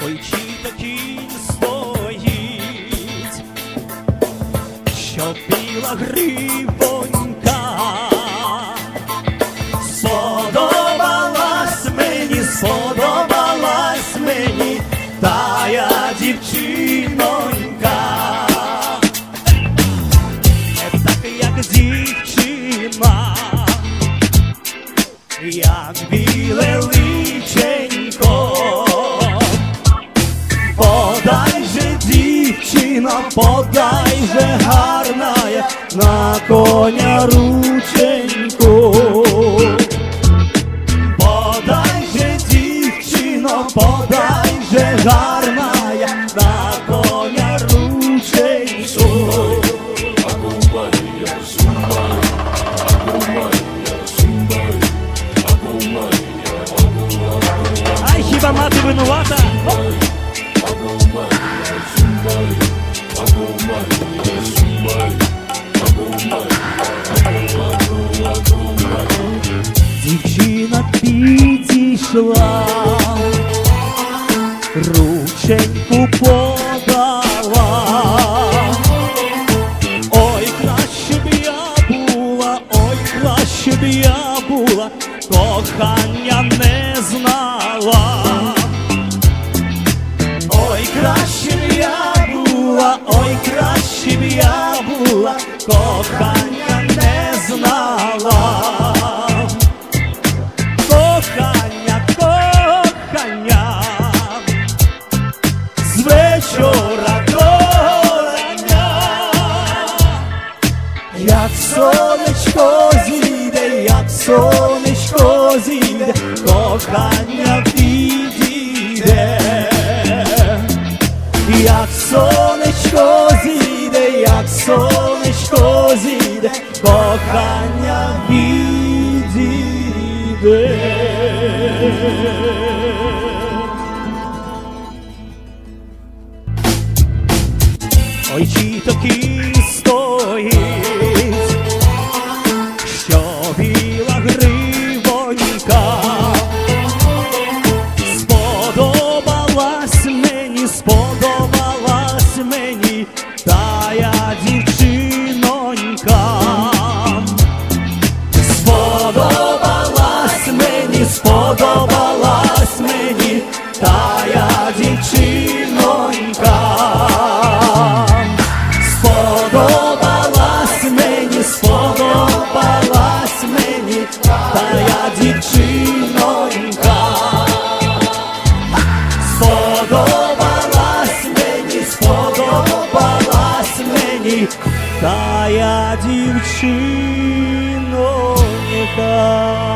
Ой, чи такий стоїть, що біла гривонька. Сподобалась мені тая дівчинонька. Не так, як дівчина, як біле личенько. Подай же, дівчина, подай же гарная на коня рученьку. Подай же, дівчино, подай же гарная на коня рученьку. Ай, хіба мати винувата? Дівчина підійшла, рученьку подала. Ой, краще б я була, ой, краще б я була, кохання не знала. Ой, краще б я була, ой, краще б я була, кохання не знала. Кохання, кохання, з вечора до рання. Як сонечко зійде, як сонечко зійде, кохання підійде. Як сонечко зійде, як сонечко зійде, кохання підійде. Ой, чи такий стоїть, що біла гривонька. Сподобалась мені тая дівчинонька. Сподобалась мені тая дівчинонька. Сподобалась мені тая дівчинонька. Сподобалась мені тая дівчинонька.